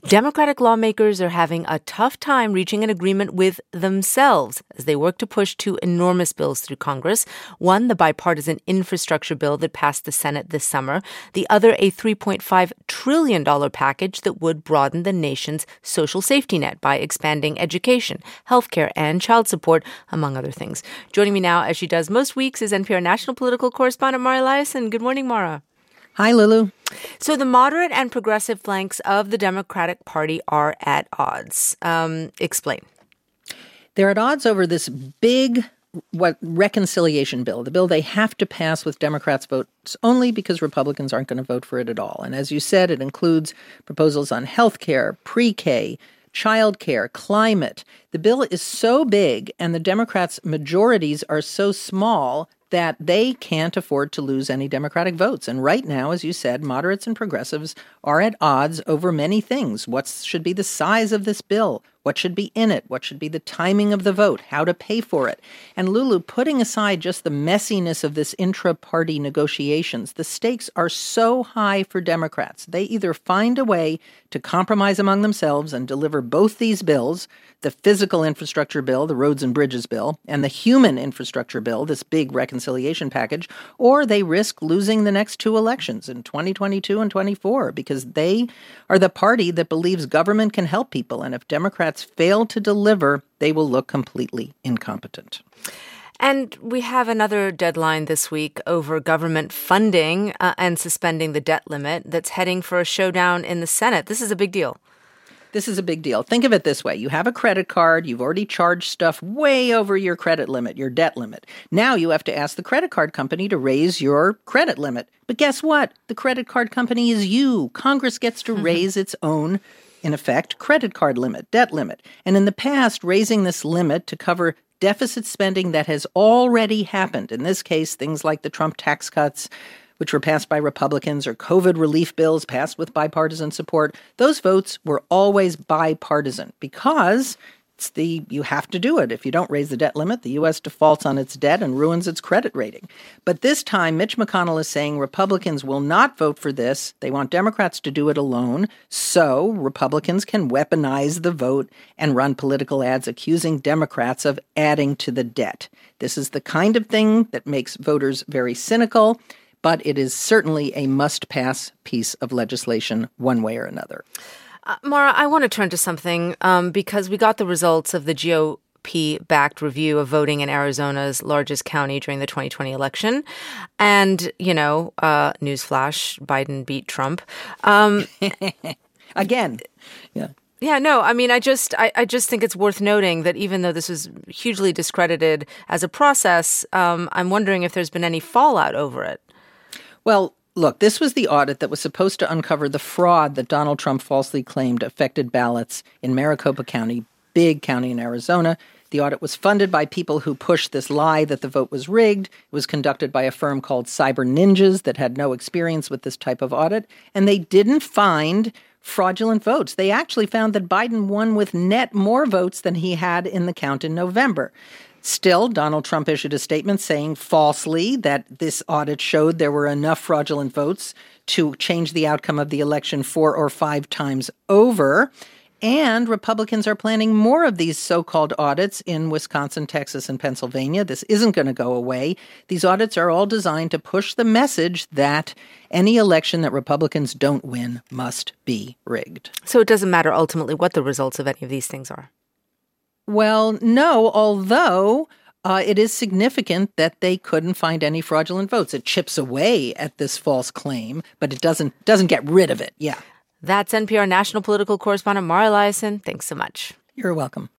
Democratic lawmakers are having a tough time reaching an agreement with themselves as they work to push two enormous bills through Congress. One, the bipartisan infrastructure bill that passed the Senate this summer. The other, a $3.5 trillion package that would broaden the nation's social safety net by expanding education, healthcare, and child support, among other things. Joining me now, as she does most weeks, is NPR national political correspondent Mara Liasson. Good morning, Mara. Hi, Lulu. So the moderate and progressive flanks of the Democratic Party are at odds. Explain. They're at odds over this big reconciliation bill, the bill they have to pass with Democrats' votes only because Republicans aren't going to vote for it at all. And as you said, it includes proposals on health care, pre-K, child care, climate. The bill is so big and the Democrats' majorities are so small that they can't afford to lose any Democratic votes. And right now, as you said, moderates and progressives are at odds over many things. What should be the size of this bill? What should be in it? What should be the timing of the vote? How to pay for it? And Lulu, putting aside just the messiness of this intra-party negotiations, the stakes are so high for Democrats. They either find a way to compromise among themselves and deliver both these bills, the physical infrastructure bill, the roads and bridges bill, and the human infrastructure bill, this big reconciliation package, or they risk losing the next two elections in 2022 and 24 because they are the party that believes government can help people. And if Democrats fail to deliver, they will look completely incompetent. And we have another deadline this week over government funding and suspending the debt limit that's heading for a showdown in the Senate. This is a big deal. This is a big deal. Think of it this way. You have a credit card. You've already charged stuff way over your credit limit, your debt limit. Now you have to ask the credit card company to raise your credit limit. But guess what? The credit card company is you. Congress gets to raise its own, in effect, credit card limit, debt limit. And in the past, raising this limit to cover deficit spending that has already happened, in this case, things like the Trump tax cuts, which were passed by Republicans, or COVID relief bills passed with bipartisan support, those votes were always bipartisan because you have to do it. If you don't raise the debt limit, the U.S. defaults on its debt and ruins its credit rating. But this time, Mitch McConnell is saying Republicans will not vote for this. They want Democrats to do it alone, so Republicans can weaponize the vote and run political ads accusing Democrats of adding to the debt. This is the kind of thing that makes voters very cynical, but it is certainly a must-pass piece of legislation one way or another. Mara, I want to turn to something because we got the results of the GOP-backed review of voting in Arizona's largest county during the 2020 election. And, newsflash, Biden beat Trump. Again. Yeah. Yeah, no, I mean, I just think it's worth noting that even though this was hugely discredited as a process, I'm wondering if there's been any fallout over it. Well, look, this was the audit that was supposed to uncover the fraud that Donald Trump falsely claimed affected ballots in Maricopa County, big county in Arizona. The audit was funded by people who pushed this lie that the vote was rigged. It was conducted by a firm called Cyber Ninjas that had no experience with this type of audit. And they didn't find fraudulent votes. They actually found that Biden won with net more votes than he had in the count in November. Still, Donald Trump issued a statement saying falsely that this audit showed there were enough fraudulent votes to change the outcome of the election 4 or 5 times over. And Republicans are planning more of these so-called audits in Wisconsin, Texas, and Pennsylvania. This isn't going to go away. These audits are all designed to push the message that any election that Republicans don't win must be rigged. So it doesn't matter ultimately what the results of any of these things are. Well, no, although it is significant that they couldn't find any fraudulent votes. It chips away at this false claim, but it doesn't get rid of it. Yeah. That's NPR national political correspondent Mara Liasson. Thanks so much. You're welcome.